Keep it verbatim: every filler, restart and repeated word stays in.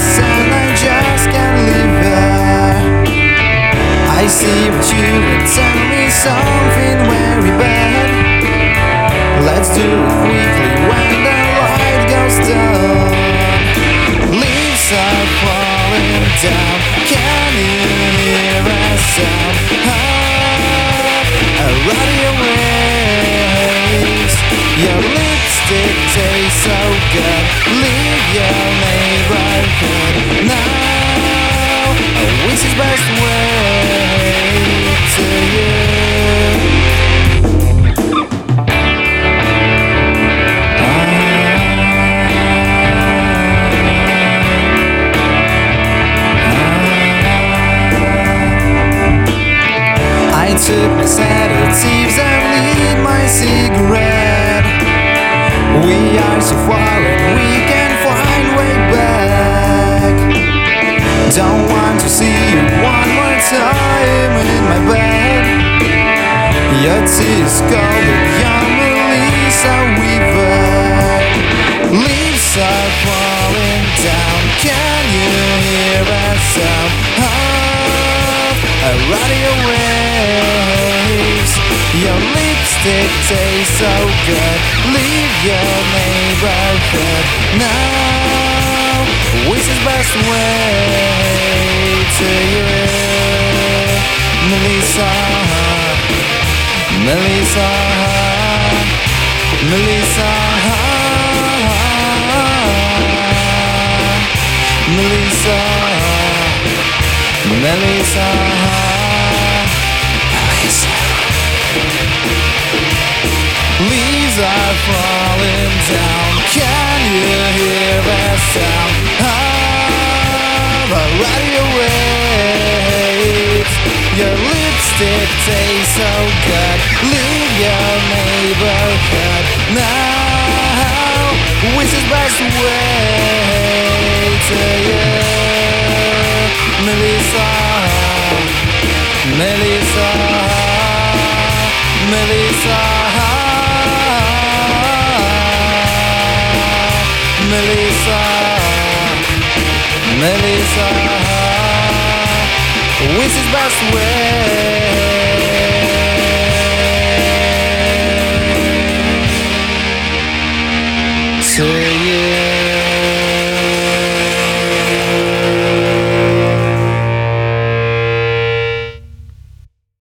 place and I just can't leave it. I see what you would tell me, something very bad. Let's do it quickly when the light goes down. Leaves are falling down. Can you hear a sound? Ah, a radio waves. Your lipstick tastes so good. Leave your neighborhood now. Which is best way to you? I took my sedatives and lit my cigarette. We are so far and we can find way back. Don't want to see you one more time in my bed. Your tears cold but young Melissa Weaver. Leaves are falling down. Can you hear a sound? Oh, a radio waves. Your lipstick tastes so good. Leave your neighborhood now. Which is best way to you? Melissa, Melissa, Melissa, Melissa, Melissa, Melissa. Leaves are falling down. Can you hear a sound? Ah, radio waves. Your lipstick tastes so good. Leave your neighborhood now. Which is best way to you? Melissa, Melissa, Melissa, Melissa, Melissa, which is best way